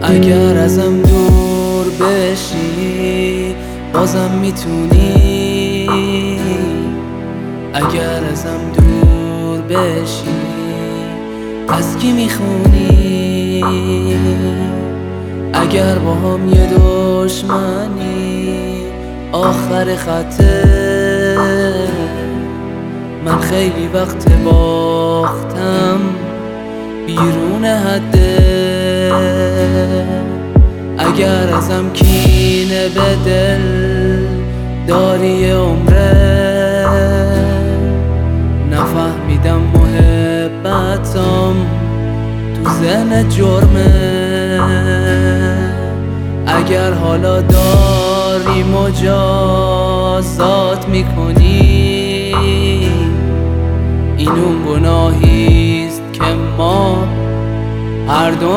اگر ازم دور بشی بازم میتونی، اگر ازم دور بشی از کی میخونی؟ اگر با هم یه دشمنی آخر خطه، من خیلی وقت باختم بیرون حده. اگر ازم کینه به دل داری عمره، نفهمیدم محبتم تو ذهن جرمه. اگر حالا داری مجازات میکنی، این اون گناهیست که ما هر دو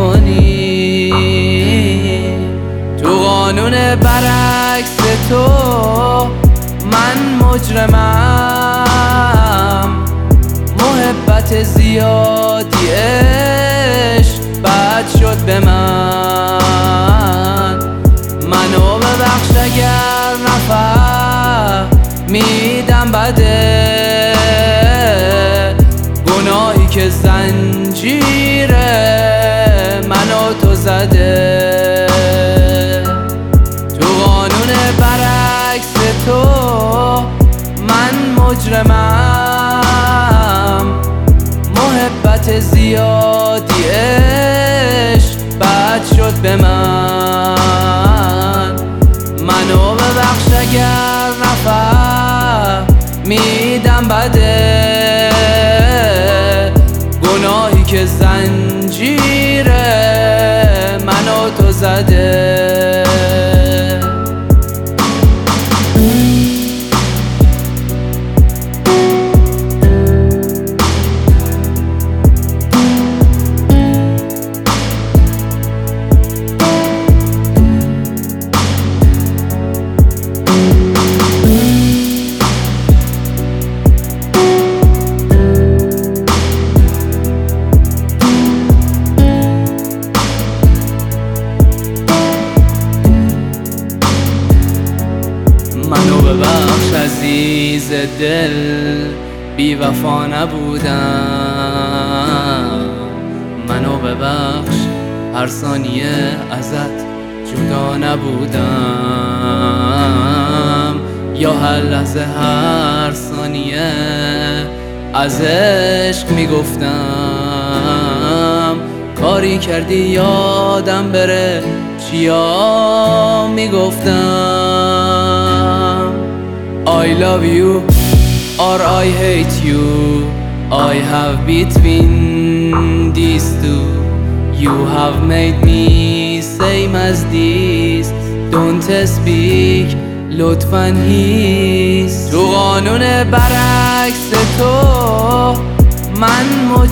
میکنیم. تو قانون برعکس تو من مجرمم، محبت زیادی عشق بد شد به من. منو ببخش اگر نفهمیدم بده، گناهی که زنجیر منو تو زده. تو قانون برعکس تو من مجرمم، محبت زیادی عشق بد شد به من. منو ببخش اگر نفهمیدم بده، گناهی که زنجیر منو تو زده. منو ببخش عزیز دل، بی وفا نبودم. منو ببخش هر ثانیه ازت جدا نبودم، یا هر لحظه هر ثانیه از عشق میگفتم. کاری کردی یادم بره چیا میگفتم. I love you or I hate you, I have between these two. You have made me same as this, don't speak لطفاً هیس. تو قانون برعکس تو من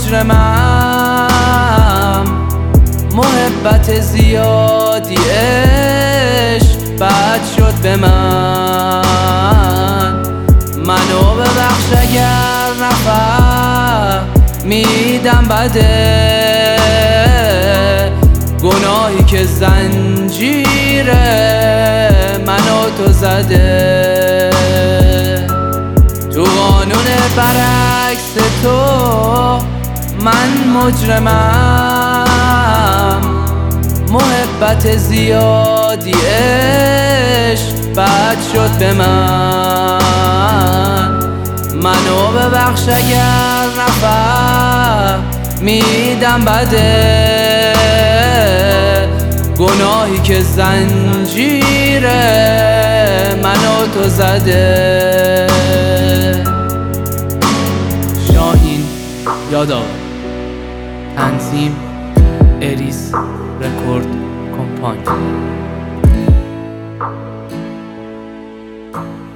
مجرمم، محبت زیادی عشق بد شد به من. منو ببخش اگر نفهمیدم بده، گناهی که زنجیر منو تو زده. تو قانون برعکس تو من مجرمم، محبت زیادی عشق بد شد به من. منو ببخش اگر نفهمیدم بده، گناهی که زنجیر منو تو زده. شاهین یادآور، تنظیم اریس رکورد کمپانی.